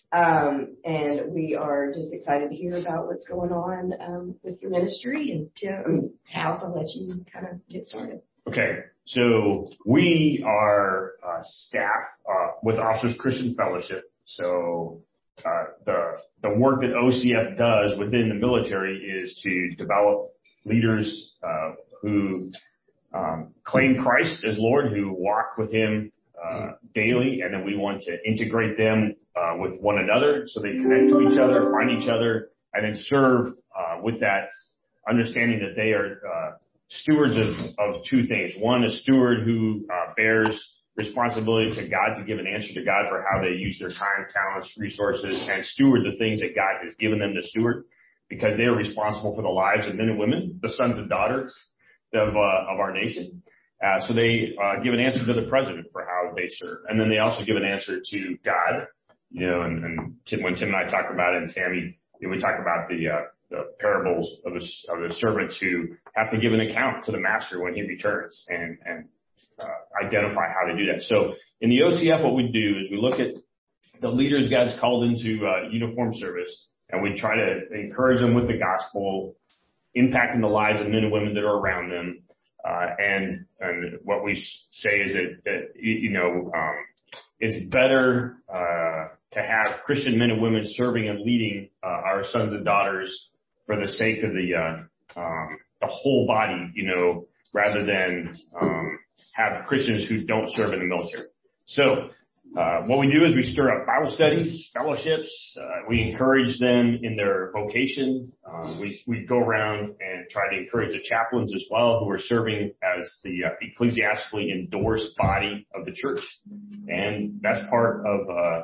And we are just excited to hear about what's going on with your ministry. And Tim, House, I'll let you kind of get started. Okay, so we are staff with Officers Christian Fellowship. So the work that OCF does within the military is to develop leaders who claim Christ as Lord, who walk with Him daily, and then we want to integrate them with one another so they connect to each other, find each other, and then serve with that understanding that they are stewards of two things. One, a steward who bears responsibility to God to give an answer to God for how they use their time, talents, resources, and steward the things that God has given them to steward, because they are responsible for the lives of men and women, the sons and daughters of our nation. So they give an answer to the president for how they serve, and then they also give an answer to God. And Tim, when Tim and I talk about it, and Tammy, we talk about the parables of the servants who have to give an account to the master when he returns, and identify how to do that. So in the OCF, what we do is we look at the leaders God's called into uniform service, and we try to encourage them with the gospel, impacting the lives of men and women that are around them. And what we say is that it's better to have Christian men and women serving and leading our sons and daughters for the sake of the whole body, rather than have Christians who don't serve in the military. So what we do is we stir up Bible studies, fellowships. We encourage them in their vocation. We go around and try to encourage the chaplains as well, who are serving as the ecclesiastically endorsed body of the church. And that's part of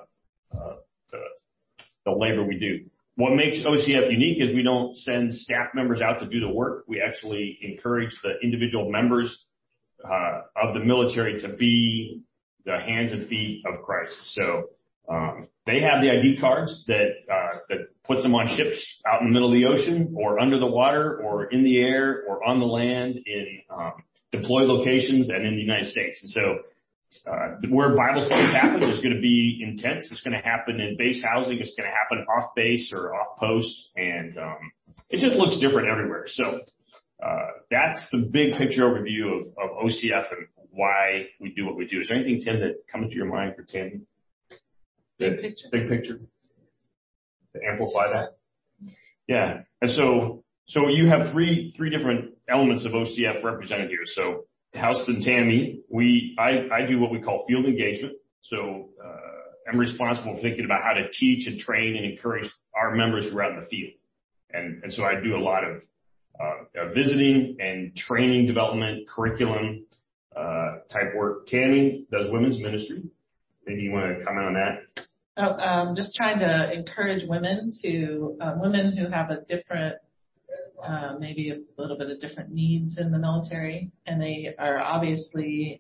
the labor we do. What makes OCF unique is we don't send staff members out to do the work. We actually encourage the individual members of the military to be the hands and feet of Christ. So they have the ID cards that puts them on ships out in the middle of the ocean, or under the water, or in the air, or on the land, in deployed locations, and in the United States. And so where Bible studies happen is going to be intense. It's going to happen in base housing. It's going to happen off base or off post, and it just looks different everywhere. So that's the big picture overview of OCF and why we do what we do. Is there anything, Tim, that comes to your mind for Tammy? Big picture. Big picture. To amplify that. Yeah. And so you have three different elements of OCF represented here. So House and Tammy, I do what we call field engagement. So I'm responsible for thinking about how to teach and train and encourage our members who are out in the field. And so I do a lot of visiting and training development, curriculum type work. Tammy does women's ministry. Maybe you want to comment on that? Just trying to encourage women who have a different, maybe a little bit of different needs in the military, and they are obviously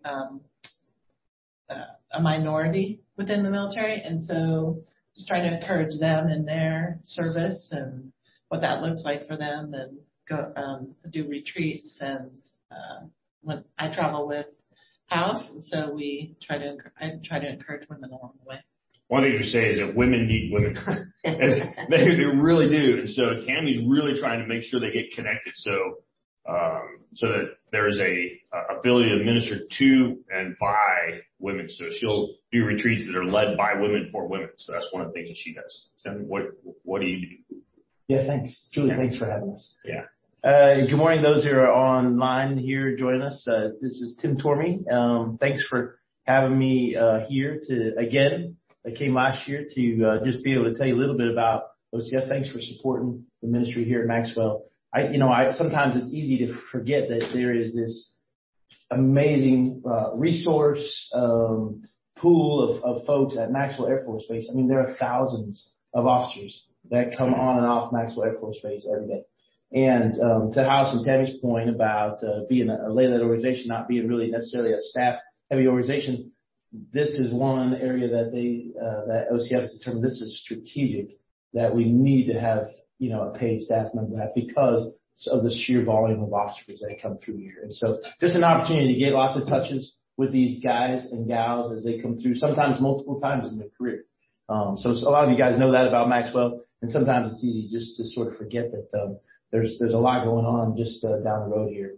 a minority within the military, and so just trying to encourage them in their service and what that looks like for them, and go do retreats, and when I travel with House, and so I try to encourage women along the way. One thing to say is that women need women. They really do. And so Tammy's really trying to make sure they get connected, so that there's a ability to minister to and by women. So she'll do retreats that are led by women for women. So that's one of the things that she does. Tammy, what do you do? Yeah, thanks. Julie, thanks for having us. Yeah. Good morning, those who are online here joining us. This is Tim Tormey. Thanks for having me here again. I came last year to just be able to tell you a little bit about OCF. Thanks for supporting the ministry here at Maxwell. Sometimes it's easy to forget that there is this amazing resource pool of folks at Maxwell Air Force Base. I mean, there are thousands of officers that come on and off Maxwell Air Force Base every day. And to House and Tammy's point about being a lay-led organization, not being really necessarily a staff-heavy organization, this is one area that OCF has determined this is strategic, that we need to have, a paid staff member because of the sheer volume of officers that come through here. And so just an opportunity to get lots of touches with these guys and gals as they come through, sometimes multiple times in their career. So a lot of you guys know that about Maxwell, and sometimes it's easy just to sort of forget that there's a lot going on just down the road here.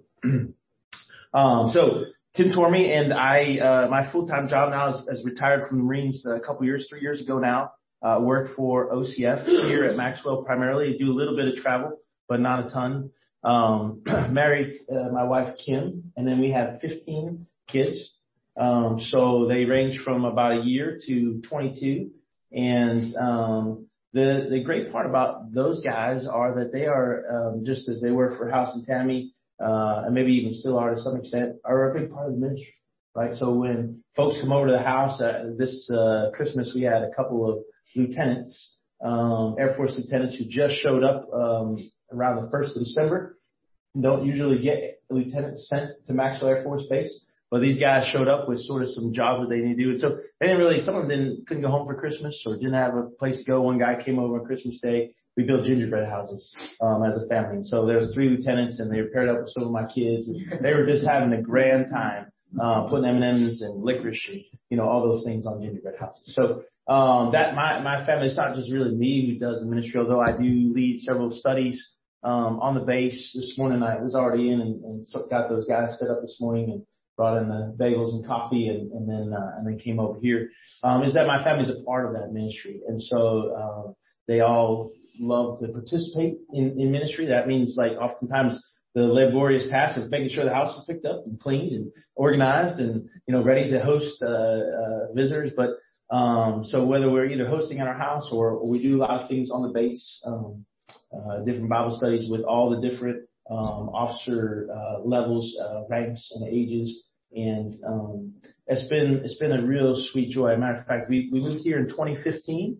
So Tim Tormey and I, my full-time job now is retired from the Marines a couple years, 3 years ago now. Work for OCF here at Maxwell primarily. Do a little bit of travel, but not a ton. Married my wife Kim, and then we have 15 kids. So they range from about a year to 22. And the great part about those guys are that they are just as they were for House and Tammy, and maybe even still are to some extent, are a big part of the ministry, right? So when folks come over to the house, this Christmas we had a couple of lieutenants, Air Force lieutenants who just showed up around the 1st of December. Don't usually get lieutenants sent to Maxwell Air Force Base, but these guys showed up with sort of some jobs that they need to do. And so they didn't really, some of them couldn't go home for Christmas or didn't have a place to go. One guy came over on Christmas Day. We built gingerbread houses as a family. And so there was 3 lieutenants, and they were paired up with some of my kids. And they were just having a grand time putting M&Ms and licorice and, all those things on gingerbread houses. So that my family, it's not just really me who does the ministry, although I do lead several studies on the base. This morning I was already in and got those guys set up this morning and brought in the bagels and coffee and then came over here. Is that my family's a part of that ministry. And so they all love to participate in ministry. That means like oftentimes the laborious task of making sure the house is picked up and cleaned and organized and, ready to host visitors. But so whether we're either hosting at our house or we do a lot of things on the base, different Bible studies with all the different officer levels, ranks, and ages, and it's been a real sweet joy. As a matter of fact, we moved here in 2015.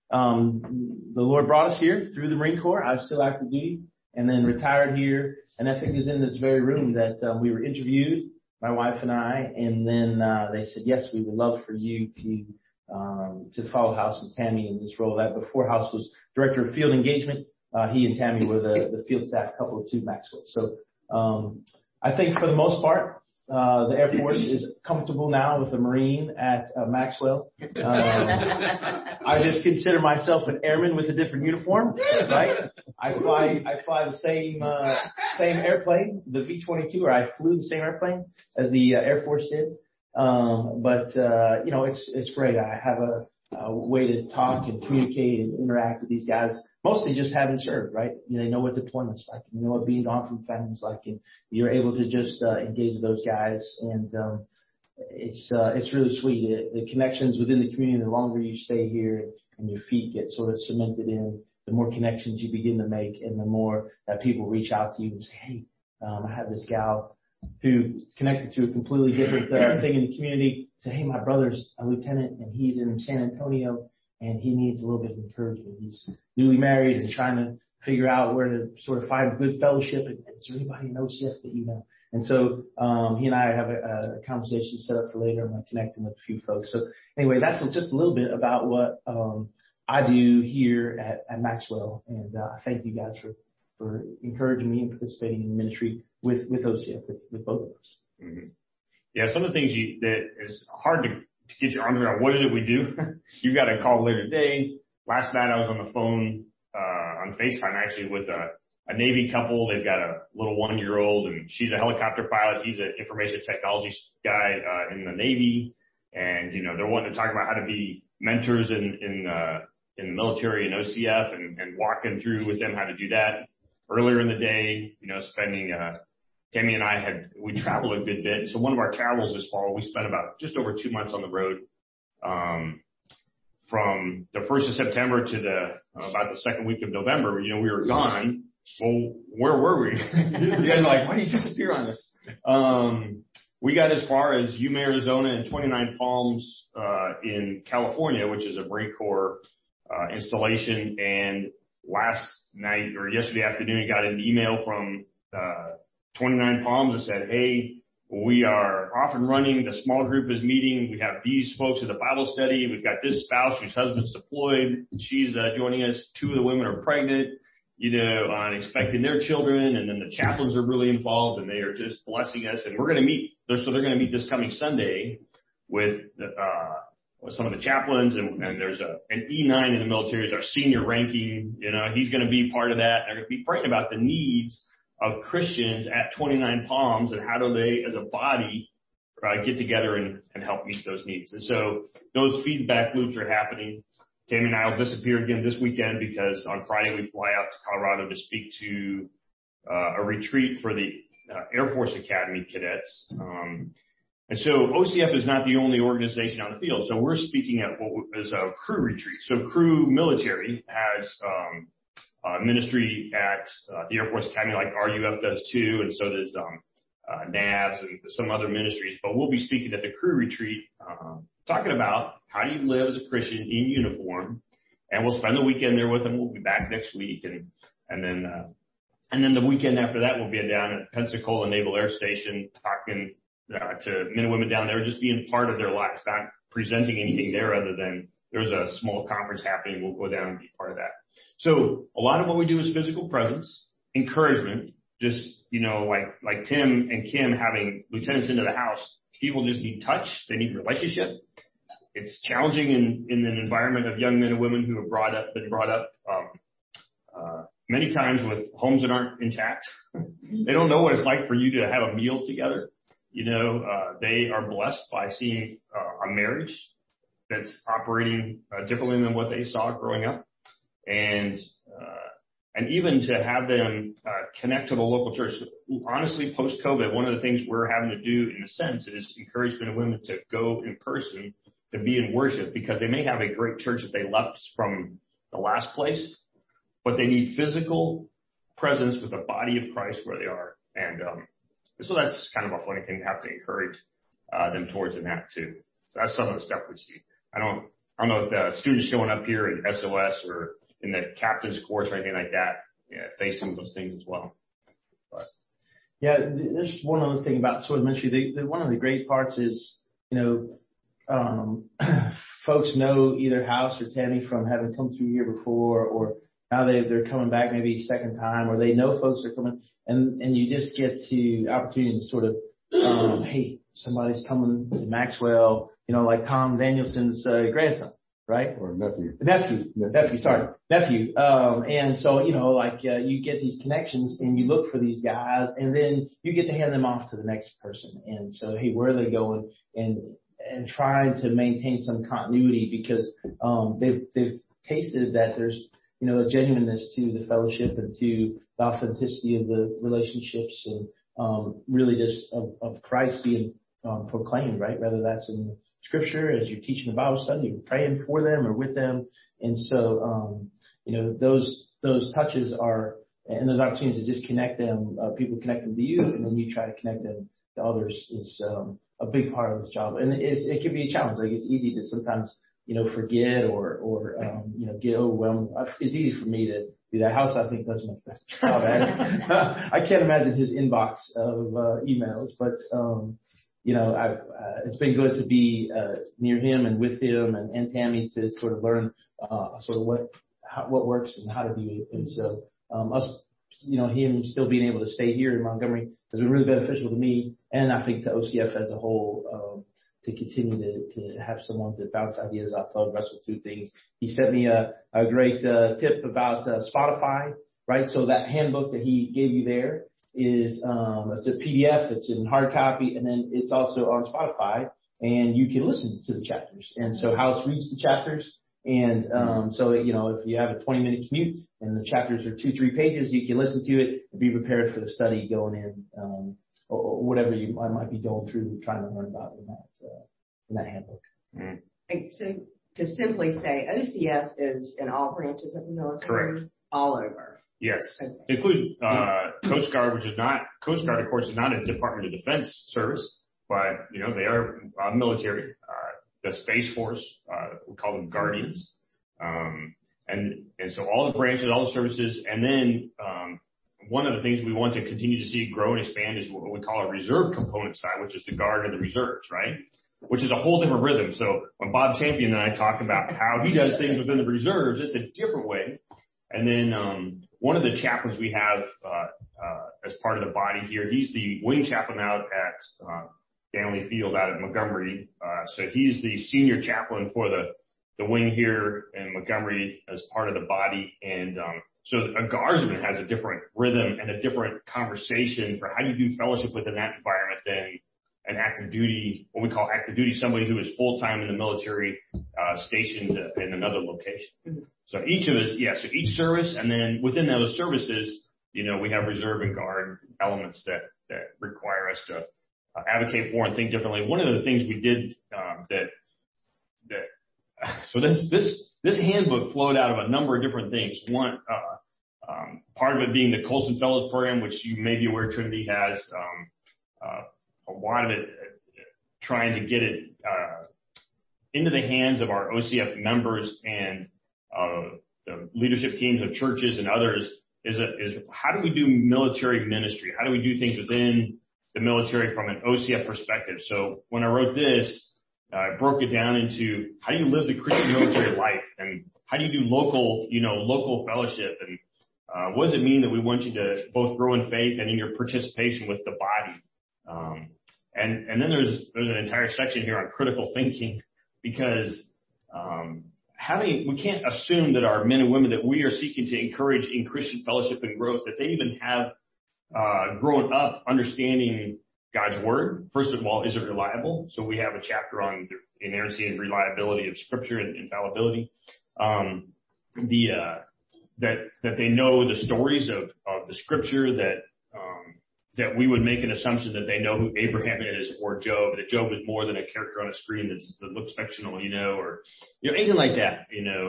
The Lord brought us here through the Marine Corps. I was still active duty, and then retired here. And I think it was in this very room that we were interviewed, my wife and I, and then they said, yes, we would love for you to follow House and Tammy in this role. That before House was director of field engagement. He and Tammy were the field staff couple of 2 Maxwell. So I think for the most part, the Air Force is comfortable now with a Marine at Maxwell. I just consider myself an airman with a different uniform, right? I fly the same airplane, the V-22, or I flew the same airplane as the Air Force did. But it's great. I have a way to talk and communicate and interact with these guys, mostly just having served, right? They know what deployment's like, you know what being gone from family's like, and you're able to just engage with those guys, and it's really sweet. The connections within the community, the longer you stay here and your feet get sort of cemented in, the more connections you begin to make, and the more that people reach out to you and say, hey, I have this gal who connected to a completely different thing in the community, say, hey, my brother's a lieutenant and he's in San Antonio and he needs a little bit of encouragement. He's newly married and trying to figure out where to sort of find good fellowship. And is there anybody in OCS that you know? And so he and I have a conversation set up for later. I'm going to connect him with a few folks. So anyway, that's just a little bit about what I do here at Maxwell. And I thank you guys for encouraging me and participating in ministry with OCF, with both of us. Mm-hmm. Yeah, some of the things that is hard to get your arms around. What is it we do? You got a call later today. Last night I was on the phone on FaceTime actually with a Navy couple. They've got a little 1-year-old, and she's a helicopter pilot. He's an information technology guy in the Navy, and they're wanting to talk about how to be mentors in the military and OCF, and walking through with them how to do that. Earlier in the day, spending Tammy and I we traveled a good bit. So one of our travels this fall, we spent about just over 2 months on the road, from the 1st of September to about the second week of November. We were gone. Well, where were we? You guys are like, why did you disappear on us? We got as far as Yuma, Arizona, and 29 Palms, in California, which is a Marine Corps, installation. And last night or yesterday afternoon, got an email from, 29 Palms that said, hey, we are off and running. The small group is meeting. We have these folks at the Bible study. We've got this spouse whose husband's deployed. She's joining us. 2 of the women are pregnant, on expecting their children. And then the chaplains are really involved, and they are just blessing us. And we're going to meet. So they're going to meet this coming Sunday with with some of the chaplains, and there's an E9 in the military is our senior ranking. He's going to be part of that. They're going to be praying about the needs of Christians at 29 Palms and how do they, as a body, get together and help meet those needs. And so those feedback loops are happening. Tammy and I will disappear again this weekend because on Friday we fly out to Colorado to speak to a retreat for the Air Force Academy cadets. And so OCF is not the only organization on the field. So we're speaking at what is a crew retreat. So crew military has ministry at the Air Force Academy like RUF does too, and so does NAVS and some other ministries. But we'll be speaking at the crew retreat talking about how do you live as a Christian in uniform. And we'll spend the weekend there with them. We'll be back next week. And then the weekend after that, we'll be down at Pensacola Naval Air Station talking to men and women down there, just being part of their lives, not presenting anything there other than there's a small conference happening. We'll go down and be part of that. So a lot of what we do is physical presence, encouragement, just, like Tim and Kim having lieutenants into the house. People just need touch. They need relationship. It's challenging in an environment of young men and women who have been brought up many times with homes that aren't intact. They don't know what it's like for you to have a meal together. They are blessed by seeing a marriage that's operating differently than what they saw growing up. And even to have them connect to the local church. Honestly, post-COVID, one of the things we're having to do, in a sense, is encourage men and women to go in person to be in worship, because they may have a great church that they left from the last place, but they need physical presence with the body of Christ where they are. And so that's kind of a funny thing to have to encourage them towards in that too. So that's some of the stuff we see. I don't know if the students showing up here at SOS or in the captain's course or anything like that face some of those things as well. But yeah, there's one other thing about sort of ministry. One of the great parts is, folks know either House or Tammy from having come through here before, or now they're coming back maybe second time, or they know folks are coming, and you just get to opportunity to sort of, hey, somebody's coming to Maxwell, like Tom Danielson's grandson, right? Or nephew. Nephew. And so, you get these connections and you look for these guys, and then you get to hand them off to the next person. And so, hey, where are they going? And trying to maintain some continuity, because they've tasted that there's a genuineness to the fellowship and to the authenticity of the relationships, and really just of Christ being proclaimed, right? Whether that's in Scripture, as you're teaching the Bible study, you're praying for them or with them. And so, those touches are, and those opportunities to just connect them, people connect them to you, and then you try to connect them to others is a big part of this job. And it can be a challenge. Like, it's easy to sometimes, forget or get overwhelmed. It's easy for me to do that. House, I think, does much better job at it. I can't imagine his inbox of emails, but it's been good to be near him and with him and Tammy to sort of learn sort of what works and how to do it. And so him still being able to stay here in Montgomery has been really beneficial to me, and I think to OCF as a whole, to continue to have someone to bounce ideas off of, wrestle through things. He sent me a great tip about Spotify, right? So that handbook that he gave you there is it's a PDF, it's in hard copy, and then it's also on Spotify, and you can listen to the chapters. And so House reads the chapters, and so if you have a 20-minute commute and the chapters are 2-3 pages, you can listen to it and be prepared for the study going in, or whatever you might be going through trying to learn about in that handbook. So to simply say, OCF is in all branches of the military. Correct. All over. Yes. Okay. Include Coast Guard, Coast Guard, of course, is not a Department of Defense service, but, they are military. The Space Force, we call them Guardians. And so all the branches, all the services, and then one of the things we want to continue to see grow and expand is what we call a reserve component side, which is the Guard and the reserves, right? Which is a whole different rhythm. So when Bob Champion and I talk about how he does things within the reserves, it's a different way. And then one of the chaplains we have as part of the body here, he's the wing chaplain out at Stanley Field out of Montgomery. So he's the senior chaplain for the wing here in Montgomery as part of the body. And so a guardsman has a different rhythm and a different conversation for how do you do fellowship within that environment than an active duty, what we call active duty, somebody who is full-time in the military, stationed in another location. So each of us, so each service, and then within those services, we have reserve and guard elements that require us to advocate for and think differently. One of the things we did, so this handbook flowed out of a number of different things. One, part of it being the Colson Fellows Program, which you may be aware Trinity has, a lot of it trying to get it into the hands of our OCF members and the leadership teams of churches and others is how do we do military ministry? How do we do things within the military from an OCF perspective? So when I wrote this, I broke it down into how do you live the Christian military life and how do you do local fellowship and what does it mean that we want you to both grow in faith and in your participation with the body? And then there's an entire section here on critical thinking because we can't assume that our men and women that we are seeking to encourage in Christian fellowship and growth, that they even have grown up understanding God's word. First of all, is it reliable? So we have a chapter on the inerrancy and reliability of Scripture and infallibility. That they know the stories of the Scripture, that we would make an assumption that they know who Abraham is or Job, that Job is more than a character on a screen that looks fictional, or anything like that,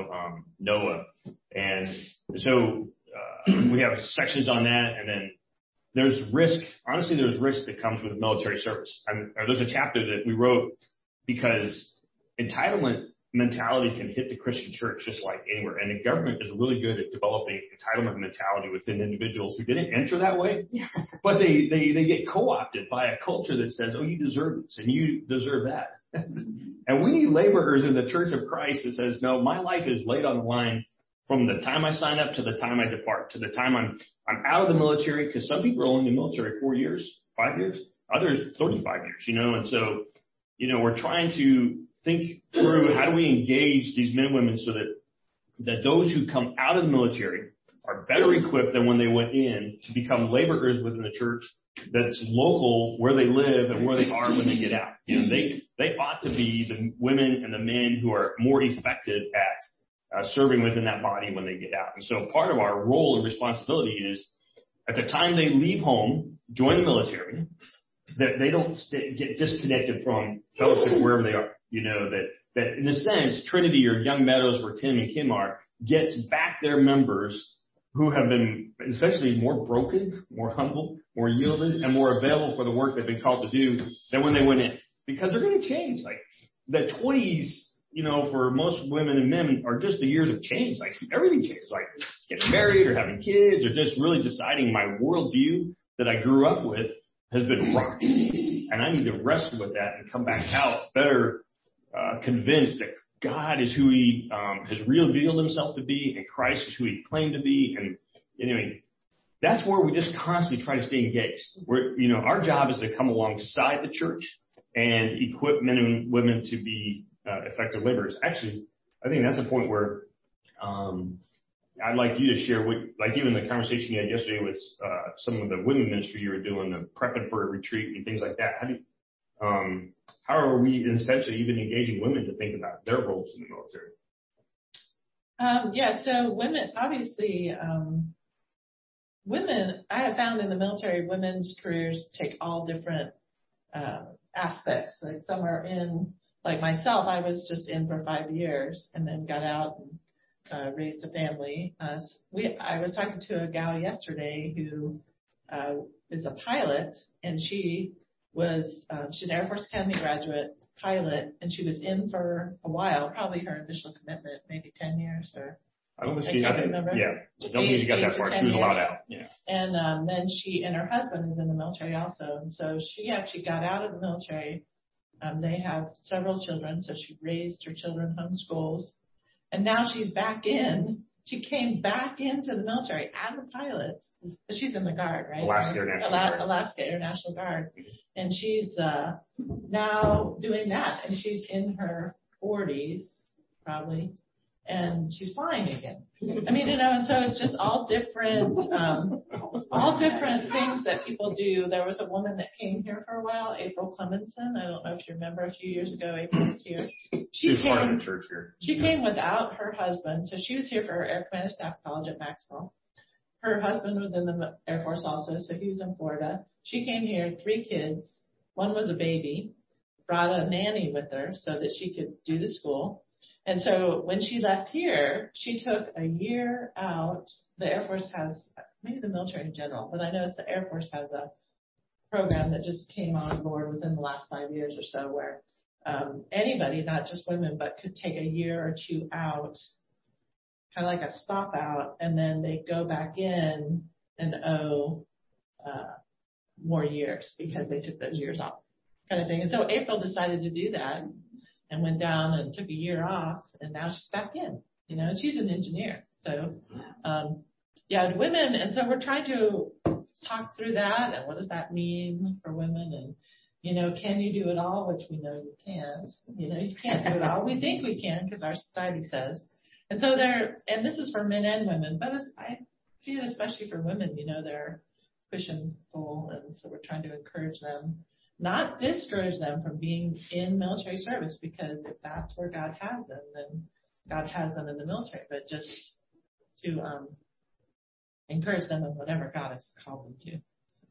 Noah. And so we have sections on that, and then there's risk. Honestly, there's risk that comes with military service. There's a chapter that we wrote because entitlement mentality can hit the Christian church just like anywhere. And the government is really good at developing entitlement mentality within individuals who didn't enter that way, but they get co-opted by a culture that says, oh, you deserve this and you deserve that. And we need laborers in the Church of Christ that says, no, my life is laid on the line from the time I sign up to the time I depart, to the time I'm out of the military, because some people are only in the military 4 years, 5 years, others 35 years, and so, we're trying to think through how do we engage these men and women so that those who come out of the military are better equipped than when they went in to become laborers within the church that's local where they live and where they are when they get out. They ought to be the women and the men who are more effective at serving within that body when they get out. And so part of our role and responsibility is at the time they leave home, join the military, that they don't get disconnected from fellowship wherever they are. That in a sense, Trinity or Young Meadows, where Tim and Kim are, gets back their members who have been essentially more broken, more humble, more yielded, and more available for the work they've been called to do than when they went in. Because they're going to change. Like the 20s, for most women and men are just the years of change. Like everything changes. Like getting married or having kids or just really deciding my worldview that I grew up with has been rocked. And I need to wrestle with that and come back out better convinced that God is who He has revealed Himself to be, and Christ is who He claimed to be. And anyway, that's where we just constantly try to stay engaged. Our job is to come alongside the church and equip men and women to be effective laborers. Actually, I think that's a point where I'd like you to share even the conversation you had yesterday with some of the women ministry you were doing, the prepping for a retreat and things like that. How are we essentially even engaging women to think about their roles in the military? So women, obviously, women, I have found in the military, women's careers take all different aspects. Like some are in, like myself, I was just in for 5 years and then got out and raised a family. I was talking to a gal yesterday who is a pilot, and she's an Air Force Academy graduate pilot, and she was in for a while, probably her initial commitment, maybe 10 years or I don't remember. Yeah. I don't think she got that far. She was allowed out. Yeah. And then she and her husband is in the military also. And so she actually got out of the military. They have several children, so she raised her children homeschools. And now she's back in, She came back into the military as a pilot, but she's in the Guard, right? Alaska Air National Guard. And she's now doing that, and she's in her 40s, probably, and she's flying again. I mean, and so it's just all different things that people do. There was a woman that came here for a while, April Clemenson. I don't know if you remember, a few years ago, April was here. She was part of the church here. She came without her husband, so she was here for her Air Command Staff College at Maxwell. Her husband was in the Air Force also, so he was in Florida. She came here, 3 kids. One was a baby, brought a nanny with her so that she could do the school. And so when she left here, she took a year out. The Air Force has, maybe the military in general, but I know it's the Air Force has a program that just came on board within the last 5 years or so where anybody, not just women, but could take a year or 2 out, kind of like a stop out, and then they go back in and owe more years because they took those years off, kind of thing. And so April decided to do that and went down and took a year off, and now she's back in, and she's an engineer. So, women, and so we're trying to talk through that and what does that mean for women, and, can you do it all, which we know you can't. You can't do it all. We think we can because our society says. And so and this is for men and women, but I see it especially for women, they're push and pull, and so we're trying to encourage them, not discourage them from being in military service, because if that's where God has them, then God has them in the military, but just to encourage them in whatever God has called them to.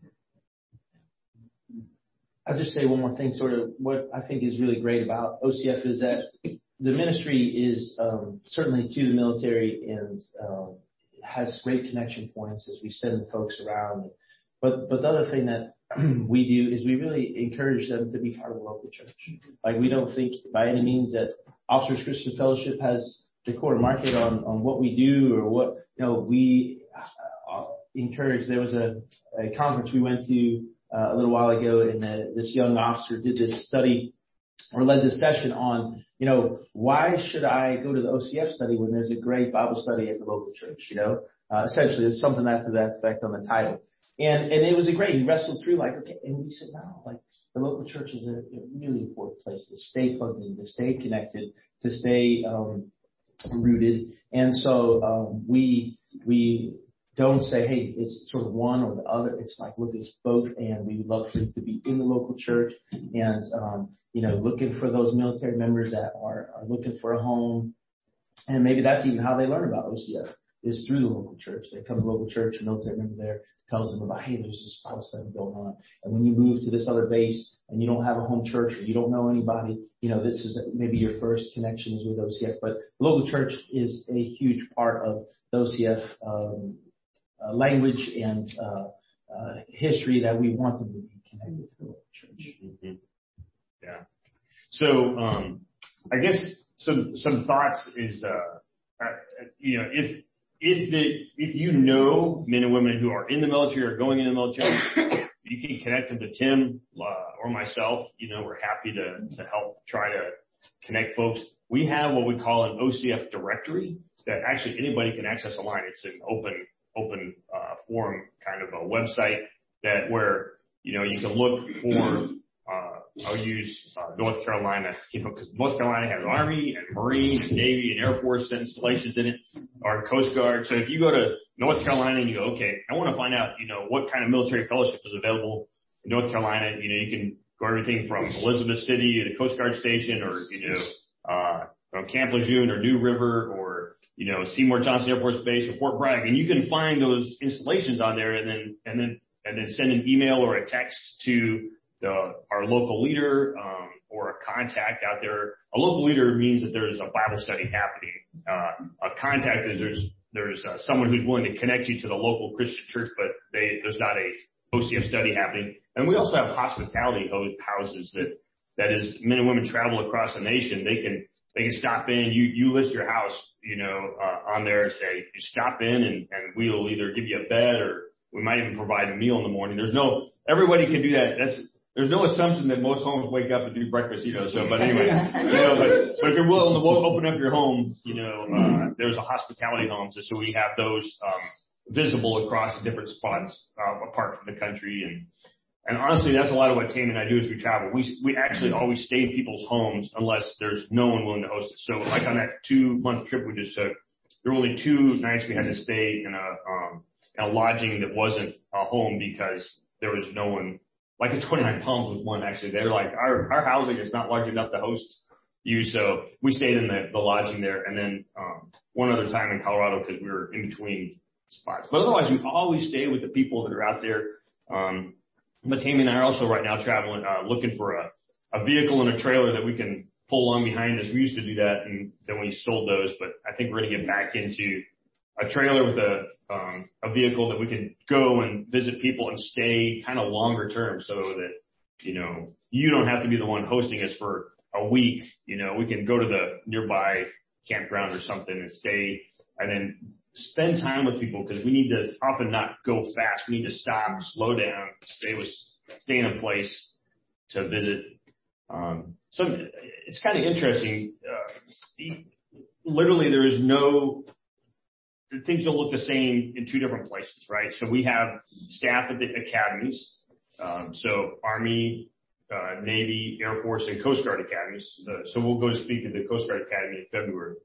I'll just say one more thing, sort of what I think is really great about OCF is that the ministry is certainly to the military and has great connection points as we send the folks around. But the other thing that we do is we really encourage them to be part of the local church. Like, we don't think by any means that Officers Christian Fellowship has the core market on what we do or what, we encourage. There was a conference we went to a little while ago, and this young officer did this study or led this session on, why should I go to the OCF study when there's a great Bible study at the local church? Essentially it's something to that effect on the title. And it was he wrestled through okay, and we said, no, the local church is a really important place to stay plugged in, to stay connected, to stay rooted. And so we don't say, hey, it's sort of one or the other. It's look, it's both, and we would love for you to be in the local church and looking for those military members that are looking for a home. And maybe that's even how they learn about OCF, is through the local church. They come to the local church, a military member there tells them about, hey, there's this Bible study going on. And when you move to this other base and you don't have a home church or you don't know anybody, this is maybe your first connection is with OCF. But the local church is a huge part of the OCF language and history that we want them to be connected to the local church. Mm-hmm. Yeah. So I guess some thoughts is if you know men and women who are in the military or going into the military, you can connect them to Tim or myself. We're happy to help try to connect folks. We have what we call an OCF directory that actually anybody can access online. It's an open forum kind of a website where you can look for. I'll use North Carolina, because North Carolina has Army and Marine and Navy and Air Force installations in it, or Coast Guard. So if you go to North Carolina and you go, okay, I want to find out, what kind of military fellowship is available in North Carolina. You can go everything from Elizabeth City to Coast Guard Station, or Camp Lejeune or New River, or Seymour Johnson Air Force Base or Fort Bragg, and you can find those installations on there, and then send an email or a text to our local leader, or a contact out there. A local leader means that there's a Bible study happening. A contact is there's someone who's willing to connect you to the local Christian church, but there's not a OCF study happening. And we also have hospitality houses that is men and women travel across the nation. They can stop in. You list your house, on there and say, you stop in and we'll either give you a bed, or we might even provide a meal in the morning. Everybody can do that. there's no assumption that most homes wake up and do breakfast, so, but anyway, but if you're willing to open up your home, there's a hospitality homes. So we have those, visible across different spots, apart from the country. And honestly, that's a lot of what Tammy and I do as we travel. We actually always stay in people's homes unless there's no one willing to host it. So like on that 2-month trip we just took, there were only 2 nights we had to stay in a lodging that wasn't a home because there was no one. Like at 29 Palms was one actually. They were like, our housing is not large enough to host you. So we stayed in the lodging there. And then, one other time in Colorado because we were in between spots. But otherwise we always stay with the people that are out there. But Tammy and I are also right now traveling, looking for a vehicle and a trailer that we can pull on behind us. We used to do that and then we sold those, but I think we're going to get back into a trailer with a vehicle that we can go and visit people and stay kind of longer term so that, you don't have to be the one hosting us for a week. We can go to the nearby campground or something and stay and then spend time with people because we need to often not go fast. We need to stop, slow down, stay in a place to visit. So it's kind of interesting. Literally there is things don't look the same in 2 different places, right? So we have staff at the academies. So Army, Navy, Air Force, and Coast Guard academies. So we'll go to speak at the Coast Guard Academy in February.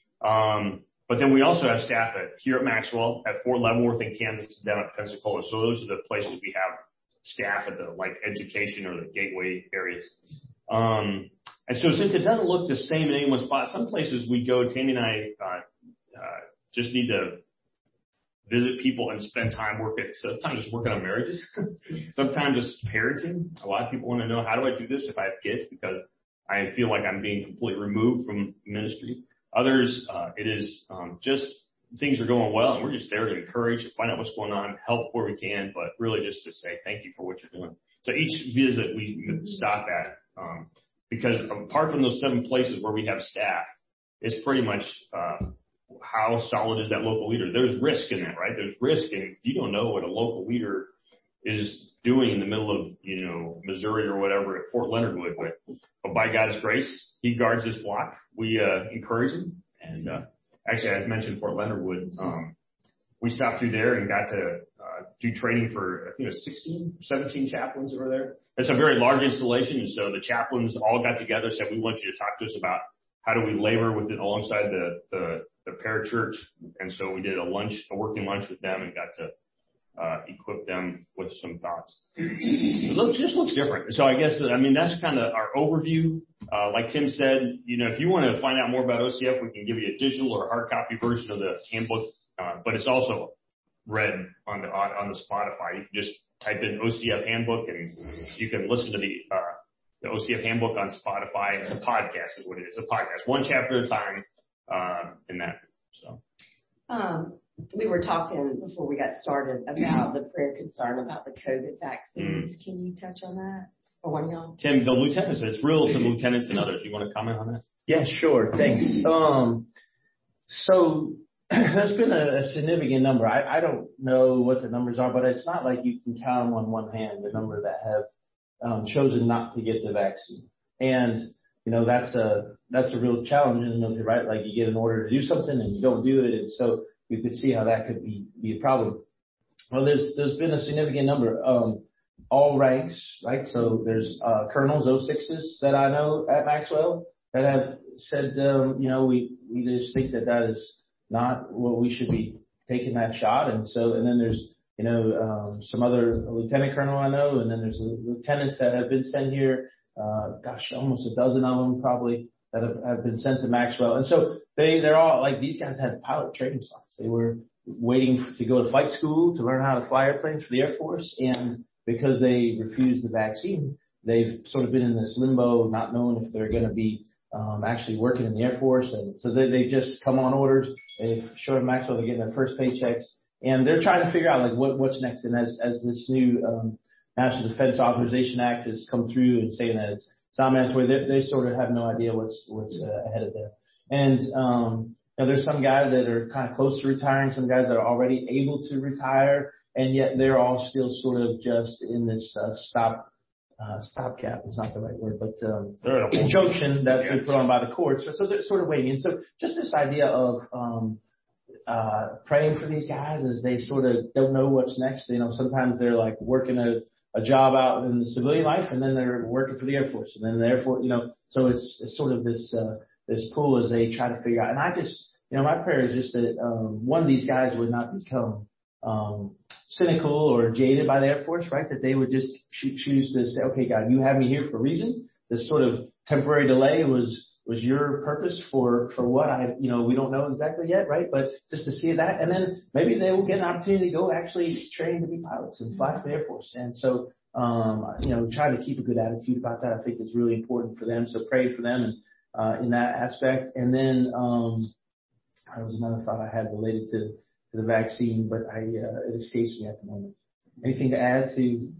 But then we also have staff here at Maxwell, at Fort Leavenworth in Kansas, down at Pensacola. So those are the places we have staff at the education or the gateway areas. And so since it doesn't look the same in any one spot, some places we go, Tammy and I, just need to visit people and spend time sometimes working on marriages, sometimes just parenting. A lot of people want to know, how do I do this if I have kids? Because I feel like I'm being completely removed from ministry. Others, it is just things are going well, and we're just there to encourage, to find out what's going on, help where we can, but really just to say thank you for what you're doing. So each visit we stop at, because apart from those 7 places where we have staff, it's pretty much how solid is that local leader. There's risk in that, right? There's risk, and you don't know what a local leader is doing in the middle of, Missouri or whatever at Fort Leonard Wood. But by God's grace, he guards his flock. We encourage him. And actually, I mentioned Fort Leonard Wood. We stopped through there and got to do training for, I think it was 16, 17 chaplains that were there. It's a very large installation, and so the chaplains all got together and said, we want you to talk to us about how do we labor with it alongside the parachurch. And so we did a working lunch with them and got to equip them with some thoughts. It just looks different. So I guess, that's kind of our overview. Like Tim said, if you want to find out more about OCF, we can give you a digital or hard copy version of the handbook. But it's also read on the Spotify. You can just type in OCF handbook and you can listen to the OCF handbook on Spotify. It's a podcast is what it is. A podcast, 1 chapter at a time, in that. So. We were talking before we got started about the prayer concern about the COVID vaccines. Can you touch on that? Or one of y'all? Tim, the lieutenants, it's real to lieutenants and others. You want to comment on that? Yeah, sure. Thanks. So there's been a significant number. I don't know what the numbers are, but it's not like you can count them on one hand, the number that have chosen not to get the vaccine. And, that's a real challenge in the military, right? Like you get an order to do something and you don't do it. And so you could see how that could be a problem. Well, there's been a significant number, all ranks, right? So there's, colonels, 06s that I know at Maxwell that have said, we just think that is not what we should be taking that shot. And then there's, some other lieutenant colonel I know, and then there's lieutenants that have been sent here, almost a dozen of them probably that have been sent to Maxwell. And so they're all like, these guys had pilot training slots. They were waiting to go to flight school to learn how to fly airplanes for the Air Force. And because they refused the vaccine, they've sort of been in this limbo, not knowing if they're going to be actually working in the Air Force. And so they just come on orders. They've showed Maxwell they're getting their first paychecks, and they're trying to figure out like what's next. And as this new National Defense Authorization Act has come through and saying that it's not mandatory, they sort of have no idea what's ahead of them. And there's some guys that are kind of close to retiring, some guys that are already able to retire, and yet they're all still sort of just in this stop stopgap is not the right word, but They're injunction that's been put on by the courts. So they're sort of waiting. And so just this idea of praying for these guys as they sort of don't know what's next. You know, sometimes they're like working a job out in the civilian life, and then they're working for the Air Force, and then the Air Force, you know, so it's sort of this pull as they try to figure out. And I just, you know, my prayer is just that one of these guys would not become cynical or jaded by the Air Force, right? That they would just choose to say, okay, God, you have me here for a reason. This sort of temporary delay was your purpose for what we don't know exactly yet, right? But just to see that, and then maybe they will get an opportunity to go actually train to be pilots and fly for the Air Force. And so, try to keep a good attitude about that. I think is really important for them. So pray for them and in that aspect. And then there was another thought I had related to the vaccine, but it escapes me at the moment. Anything to add to?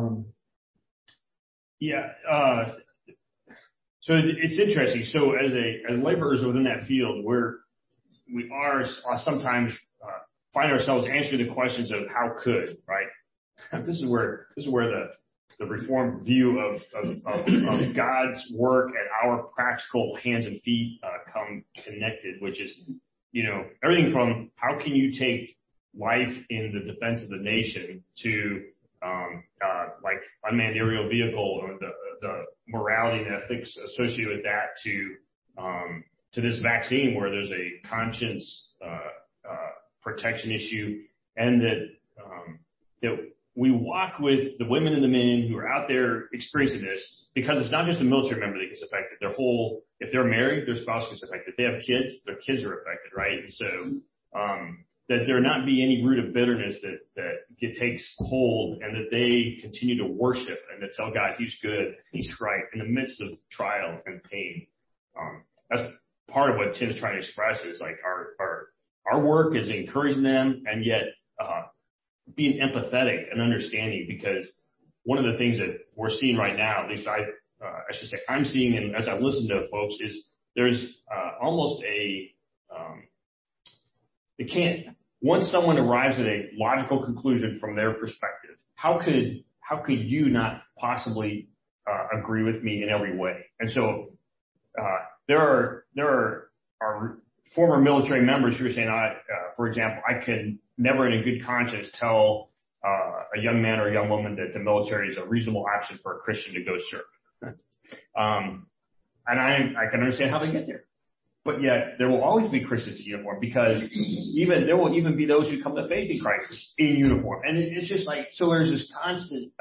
So it's interesting. So as laborers within that field, we are sometimes find ourselves answering the questions of how could, right? This is where the Reformed view of God's work and our practical hands and feet come connected, which is, you know, everything from how can you take life in the defense of the nation to like unmanned aerial vehicle or the morality and ethics associated with that to this vaccine where there's a conscience protection issue, and that we walk with the women and the men who are out there experiencing this, because it's not just a military member that gets affected. If they're married, their spouse gets affected. If they have kids, their kids are affected, right? And so that there not be any root of bitterness that takes hold, and that they continue to worship and to tell God He's good, He's right in the midst of trial and pain. That's part of what Tim is trying to express, is like our work is encouraging them, and yet being empathetic and understanding, because one of the things that we're seeing right now, at least I'm seeing, and as I listen to folks, is there's almost once someone arrives at a logical conclusion from their perspective, how could you not possibly agree with me in every way? And so there are former military members who are saying, for example, I can never in a good conscience tell a young man or a young woman that the military is a reasonable option for a Christian to go serve. And I can understand how they get there. But yet there will always be Christians in uniform, because there will even be those who come to faith in Christ in uniform. And it's just like, so there's this constant,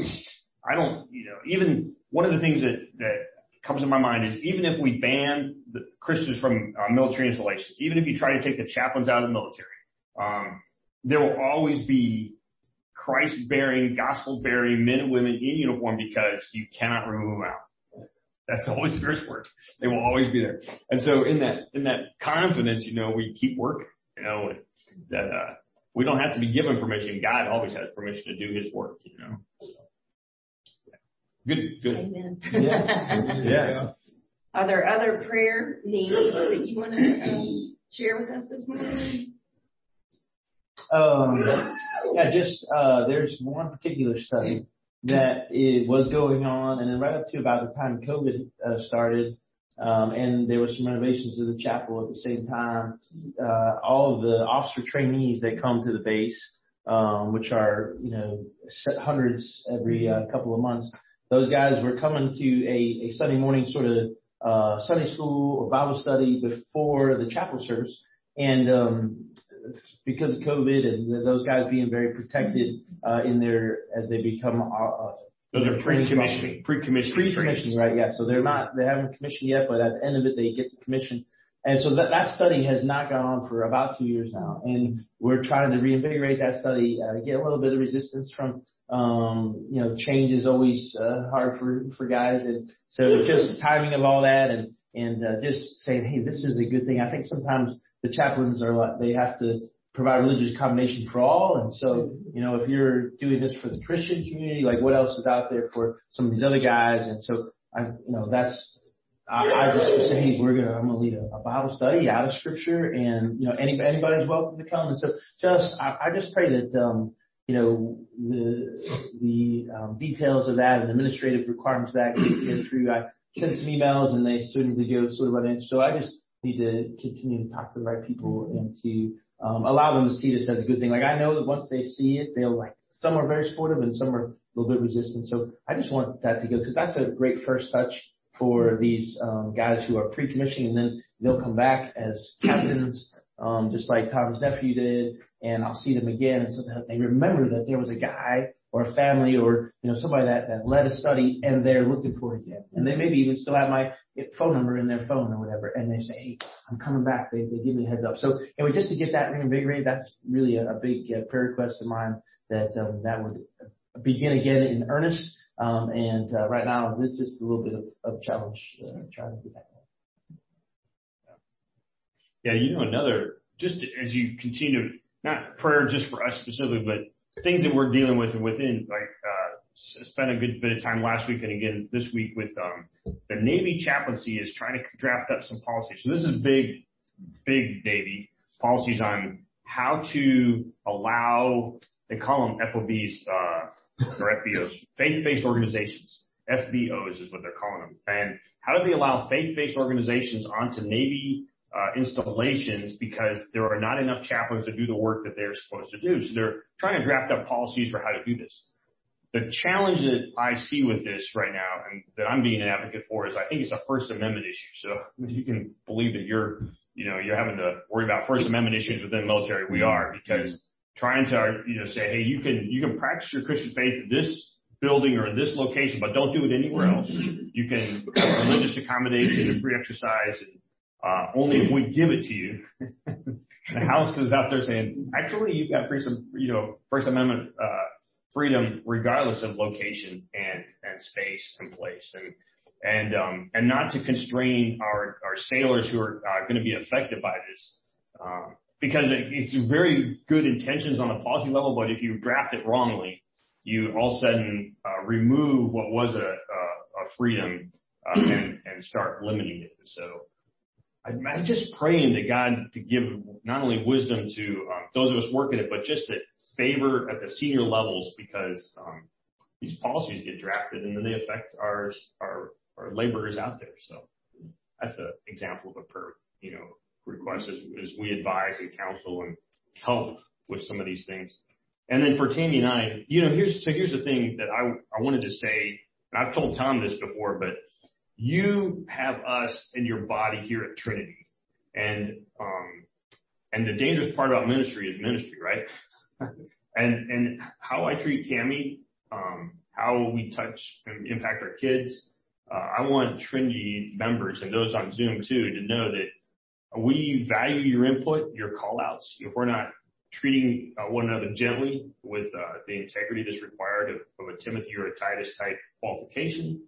even one of the things that comes to my mind is, even if we ban the Christians from military installations, even if you try to take the chaplains out of the military, there will always be Christ-bearing, gospel-bearing men and women in uniform, because you cannot remove them out. That's the Holy Spirit's work. They will always be there. And so in that confidence, we keep working, that we don't have to be given permission. God always has permission to do His work, Good. Amen. Yeah. Are there other prayer needs that you want to share with us this morning? There's one particular study that it was going on, and then right up to about the time COVID started, and there were some renovations to the chapel at the same time. All of the officer trainees that come to the base, which are hundreds every couple of months, those guys were coming to a Sunday morning sort of Sunday school or Bible study before the chapel service, and because of COVID and those guys being very protected as they become those are pre-commissioning, right? Yeah. So they haven't commissioned yet, but at the end of it, they get the commission. And so that study has not gone on for about 2 years now, and we're trying to reinvigorate that study. Get a little bit of resistance from, change is always hard for guys, and so just timing of all that and just saying, hey, this is a good thing. I think sometimes the chaplains they have to provide religious accommodation for all. And so, if you're doing this for the Christian community, like what else is out there for some of these other guys? And so I just say, hey, I'm going to lead a Bible study out of Scripture, and anybody's welcome to come. And so I just pray that the details of that and administrative requirements of that get through. I sent some emails and they seem to go sort of run in. So I just need to continue to talk to the right people and to allow them to see this as a good thing. Like I know that once they see it, they'll some are very supportive and some are a little bit resistant. So I just want that to go because that's a great first touch for these guys who are pre-commissioning, and then they'll come back as captains, just like Tom's nephew did, and I'll see them again, and so that they remember that there was a guy or a family or somebody that led a study, and they're looking for it again, and they maybe even still have my phone number in their phone or whatever, and they say, hey, I'm coming back. They give me a heads up. So anyway, just to get that reinvigorated, that's really a big prayer request of mine that would begin again in earnest. And right now, this is a little bit of challenge trying to get that. Yeah, another, just as you continue, not prayer just for us specifically, but things that we're dealing with and within, spent a good bit of time last week and again this week with the Navy chaplaincy is trying to draft up some policies. So this is big Navy policies on how to allow, they call them FOBs, or FBOs, faith-based organizations. FBOs is what they're calling them. And how do they allow faith-based organizations onto Navy installations because there are not enough chaplains to do the work that they're supposed to do. So they're trying to draft up policies for how to do this. The challenge that I see with this right now and that I'm being an advocate for is I think it's a First Amendment issue. So if you can believe that you're having to worry about First Amendment issues within the military, we are, because trying to, say, hey, you can practice your Christian faith in this building or in this location, but don't do it anywhere else. You can have religious accommodation and free exercise and only if we give it to you. The House is out there saying, actually, you've got First Amendment freedom regardless of location and space and place, and not to constrain our sailors who are going to be affected by this, because it's very good intentions on a policy level, but if you draft it wrongly, you all of a sudden remove what was a freedom and start limiting it. So I'm just praying to God to give not only wisdom to those of us working it, but just to favor at the senior levels, because these policies get drafted and then they affect our laborers out there. So that's an example of a prayer, request as we advise and counsel and help with some of these things. And then for Tammy and I, here's the thing that I wanted to say, and I've told Tom this before, but you have us in your body here at Trinity. And the dangerous part about ministry is ministry, right? and how I treat Tammy, how we touch and impact our kids. I want Trinity members and those on Zoom too to know that we value your input, your call outs. If we're not treating one another gently with the integrity that's required of a Timothy or a Titus type qualification,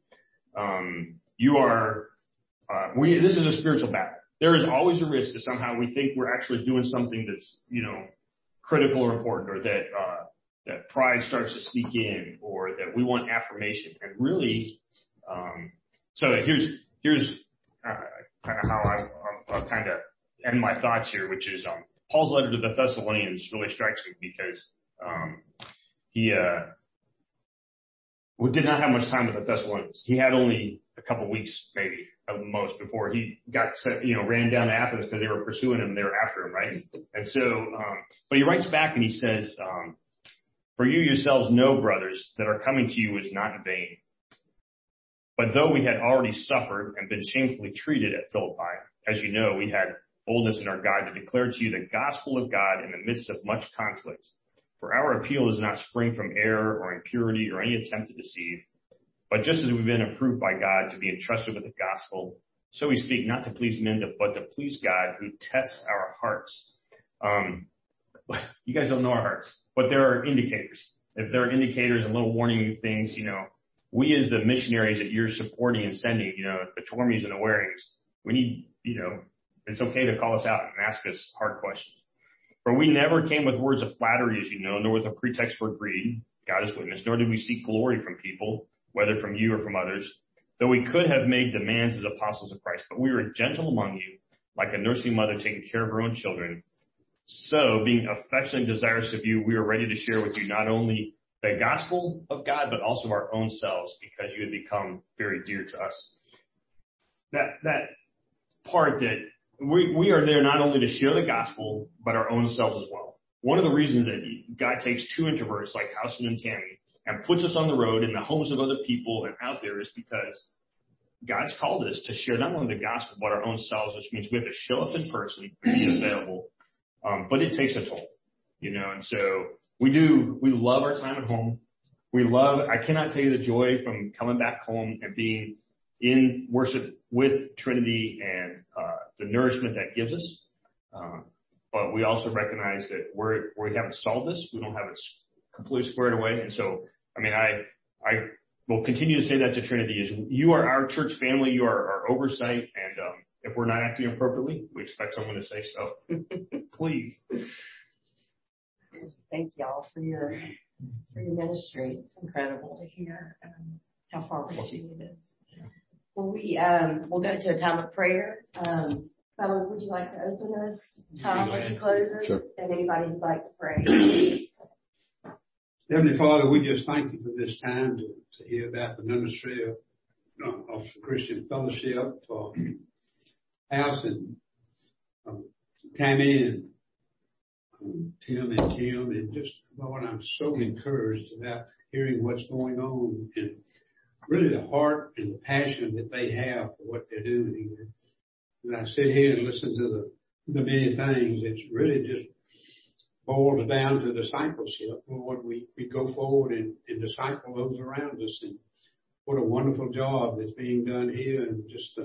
this is a spiritual battle. There is always a risk that somehow we think we're actually doing something that's, critical or important, or that pride starts to sneak in, or that we want affirmation. And really, so here's kind of how I'll kind of end my thoughts here, which is Paul's letter to the Thessalonians really strikes me because he did not have much time with the Thessalonians. He had only a couple weeks, maybe at the most, before he got set, ran down to Athens because they were pursuing him. They were after him, right? And so, but he writes back and he says, "For you yourselves know, brothers, that our coming to you is not in vain. But though we had already suffered and been shamefully treated at Philippi, as you know, we had boldness in our God to declare to you the gospel of God in the midst of much conflict. For our appeal does not spring from error or impurity or any attempt to deceive, but just as we've been approved by God to be entrusted with the gospel, so we speak not to please men, but to please God who tests our hearts." You guys don't know our hearts, but there are indicators. If there are indicators and little warning things, we as the missionaries that you're supporting and sending, the Tormies and the Warings, we need, it's okay to call us out and ask us hard questions. For we never came with words of flattery, as you know, nor with a pretext for greed, God is witness, nor did we seek glory from people, whether from you or from others, though we could have made demands as apostles of Christ. But we were gentle among you, like a nursing mother taking care of her own children. So, being affectionately desirous of you, we are ready to share with you not only the gospel of God, but also our own selves, because you have become very dear to us. That part that we are there not only to share the gospel, but our own selves as well. One of the reasons that God takes two introverts like Houston and Tammy and puts us on the road in the homes of other people and out there is because God's called us to share not only the gospel, but our own selves, which means we have to show up in person, be available. But it takes a toll, and so we love our time at home. I cannot tell you the joy from coming back home and being in worship with Trinity and the nourishment that gives us. But we also recognize that we haven't solved this. We don't have it completely squared away. And so, I will continue to say that to Trinity is you are our church family. You are our oversight. And if we're not acting appropriately, we expect someone to say so. Please. Thank y'all for your ministry. It's incredible to hear how far reaching it is. Well, we'll go to a time of prayer. Fellows, would you like to open us? Tom, would you close us? Sure. And anybody who'd like to pray. Heavenly Father, we just thank you for this time to hear about the ministry of Christian Fellowship for House and Tammy and Tim and Kim, and just, Lord, I'm so encouraged about hearing what's going on and really the heart and the passion that they have for what they're doing. And I sit here and listen to the many things. It's really just boiled down to discipleship. Lord, we go forward and disciple those around us. And what a wonderful job that's being done here. And just,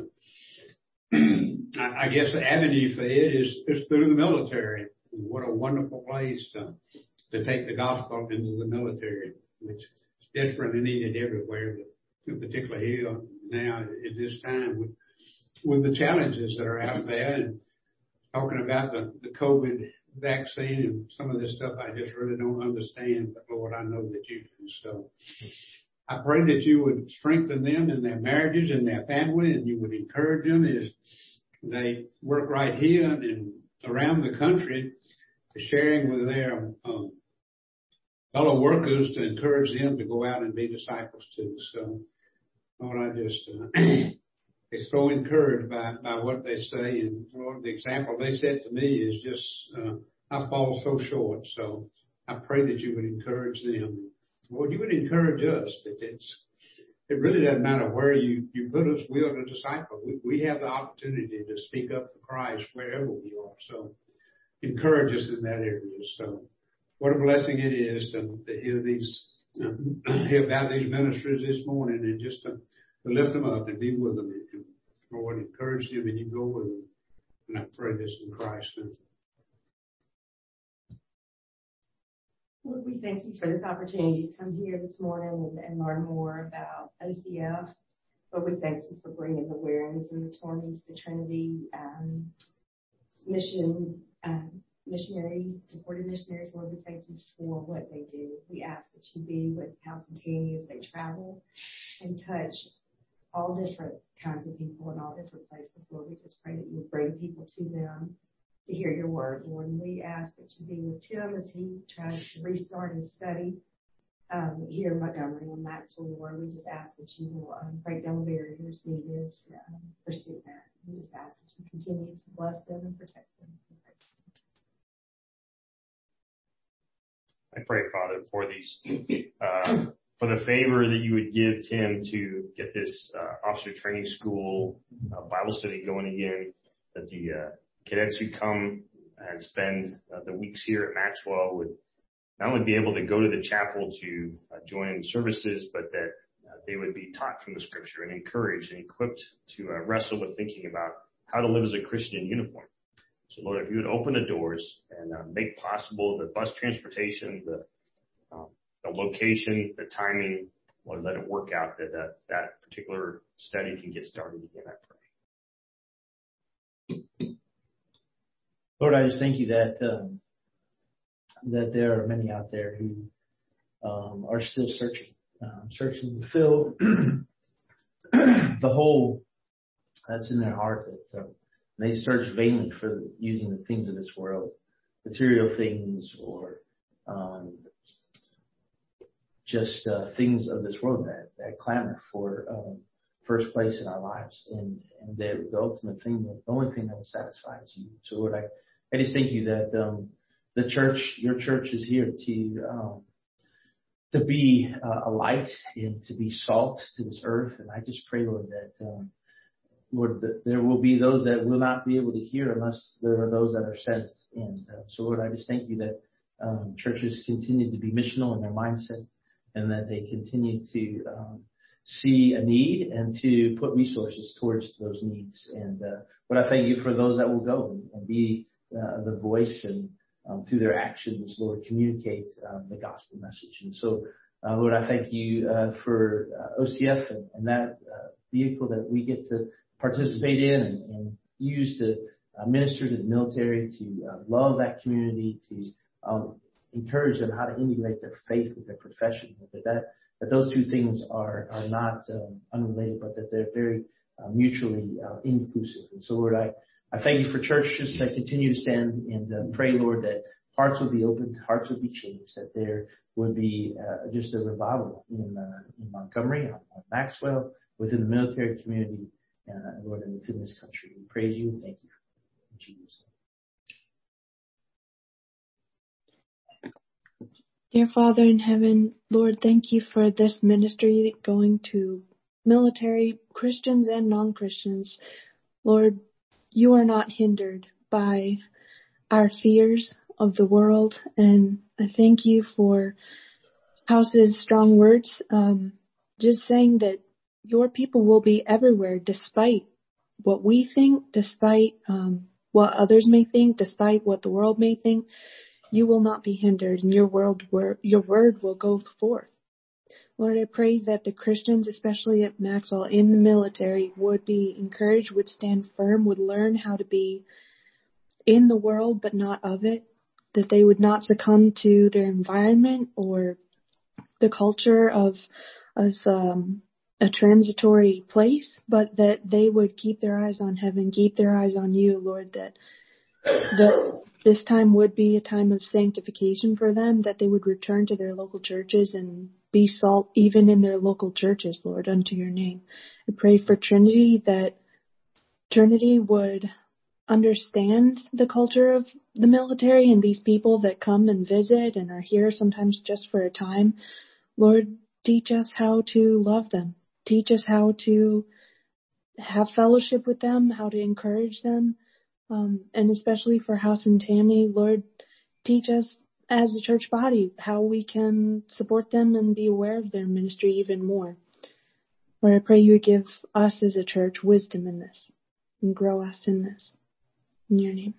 I guess the avenue for it is through the military. And what a wonderful place to take the gospel into the military, which is desperately needed everywhere, but particularly here now at this time with the challenges that are out there, and talking about the COVID vaccine and some of this stuff I just really don't understand, but Lord, I know that you do. So I pray that you would strengthen them in their marriages and their family, and you would encourage them as they work right here and around the country, sharing with their fellow workers to encourage them to go out and be disciples too. So Lord, I just is so encouraged by what they say, and Lord, the example they set to me is just I fall so short. So I pray that you would encourage them. Lord, you would encourage us that it really doesn't matter where you put us. We are the disciple. We have the opportunity to speak up for Christ wherever we are. So encourage us in that area. So what a blessing it is to hear about these ministries this morning, and just to lift them up and be with them. And Lord, encourage them, and you go with them. And I pray this in Christ's name. Lord, we thank you for this opportunity to come here this morning and learn more about OCF. Lord, we thank you for bringing the Warings and the Tormeys to Trinity missionaries, supported missionaries. Lord, we thank you for what they do. We ask that you be with House and Tammy as they travel and touch all different kinds of people in all different places. Lord, we just pray that you would bring people to them to hear your word, Lord. And we ask that you be with Tim as he tries to restart his study here in Montgomery on Maxwell, Lord. We just ask that you will break down the barriers needed to pursue that. We just ask that you continue to bless them and protect them. I pray, Father, for these, for the favor that you would give Tim to get this officer training school Bible study going again, that the cadets who come and spend the weeks here at Maxwell would not only be able to go to the chapel to join in services, but that they would be taught from the scripture and encouraged and equipped to wrestle with thinking about how to live as a Christian in uniform. So, Lord, if you would open the doors and make possible the bus transportation, the location, the timing, Lord, let it work out that that particular study can get started again, I pray. Lord, I just thank you that there are many out there who are still searching to fill the hole that's in their heart, that they search vainly for using the things of this world. material things or just things of this world that clamor for first place in our lives, and the ultimate thing, the only thing that will satisfy is you. So Lord, I just thank you that the church, your church, is here to be a light and to be salt to this earth. And I just pray, Lord, that Lord, that there will be those that will not be able to hear unless there are those that are sent. And so Lord, I just thank you that churches continue to be missional in their mindset, and that they continue to see a need and to put resources towards those needs. And Lord, I thank you for those that will go and be the voice and through their actions, Lord, communicate the gospel message. And so, Lord, I thank you for OCF and that vehicle that we get to participate in and use to minister to the military, to love that community, to encourage them how to integrate their faith with their profession. That those two things are not unrelated, but that they're very mutually inclusive. And so, Lord, I thank you for churches that continue to stand and pray, Lord, that hearts would be opened, hearts would be changed, that there would be just a revival in Montgomery, on Maxwell, within the military community, Lord, and within this country. We praise you and thank you. In Jesus' name. Dear Father in heaven, Lord, thank you for this ministry going to military, Christians and non-Christians. Lord, you are not hindered by our fears of the world, and I thank you for House's strong words, just saying that your people will be everywhere despite what we think, despite what others may think, despite what the world may think. You will not be hindered, and your word will go forth. Lord, I pray that the Christians, especially at Maxwell in the military, would be encouraged, would stand firm, would learn how to be in the world but not of it, that they would not succumb to their environment or the culture of a transitory place, but that they would keep their eyes on heaven, keep their eyes on you, Lord, that this time would be a time of sanctification for them, that they would return to their local churches and be salt even in their local churches, Lord, unto your name. I pray for Trinity, that Trinity would understand the culture of the military and these people that come and visit and are here sometimes just for a time. Lord, teach us how to love them. Teach us how to have fellowship with them, how to encourage them. And especially for House and Tammy, Lord, teach us as a church body how we can support them and be aware of their ministry even more. Lord, I pray you would give us as a church wisdom in this and grow us in this. In your name.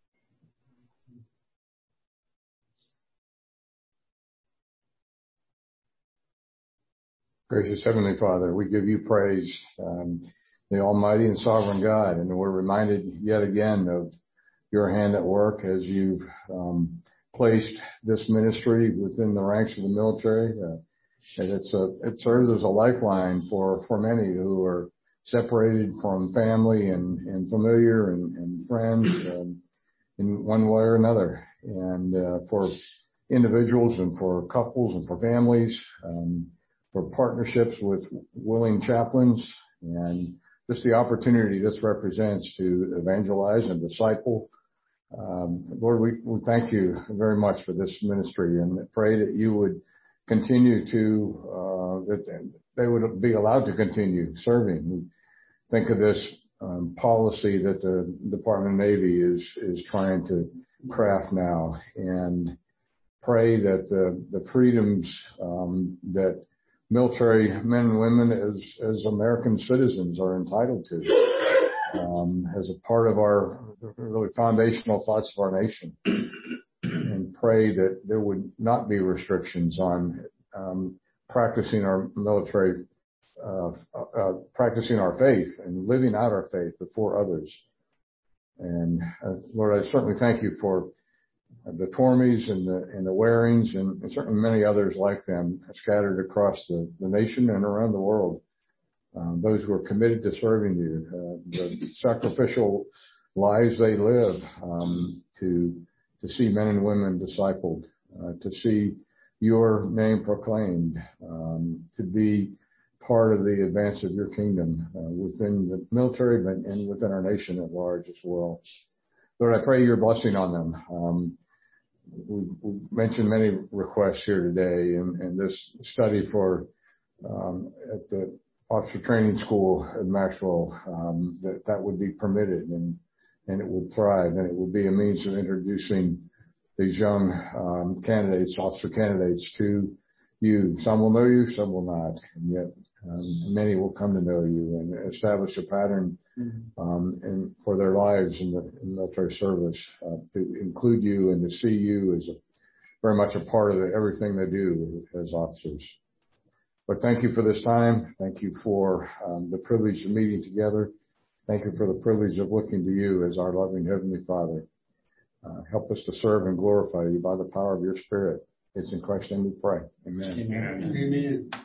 Gracious Heavenly Father, we give you praise, the Almighty and Sovereign God, and we're reminded yet again of your hand at work as you've placed this ministry within the ranks of the military. And it serves as a lifeline for many who are separated from family and familiar and friends in one way or another. And for individuals and for couples and for families, for partnerships with willing chaplains, and just the opportunity this represents to evangelize and disciple. Lord, we thank you very much for this ministry, and pray that you would continue to, that they would be allowed to continue serving. We think of this policy that the Department of Navy is trying to craft now, and pray that the freedoms that military men and women as American citizens are entitled to, as a part of our really foundational thoughts of our nation, and pray that there would not be restrictions on practicing our military, practicing our faith and living out our faith before others. And Lord, I certainly thank you for the Tormeys and the Warings and certainly many others like them scattered across the nation and around the world. Those who are committed to serving you, the sacrificial lives they live to to see men and women discipled, to see your name proclaimed, to be part of the advance of your kingdom within the military and within our nation at large as well. Lord, I pray your blessing on them. We mentioned many requests here today, and this study for at the officer training school at Maxwell, that would be permitted and it would thrive, and it would be a means of introducing these young candidates, officer candidates, to you. Some will know you, some will not, and yet many will come to know you and establish a pattern and for their lives in the military service, to include you and to see you as very much a part of everything they do as officers. But thank you for this time. Thank you for the privilege of meeting together. Thank you for the privilege of looking to you as our loving Heavenly Father. Help us to serve and glorify you by the power of your Spirit. It's in Christ's name we pray. Amen. Amen. Amen.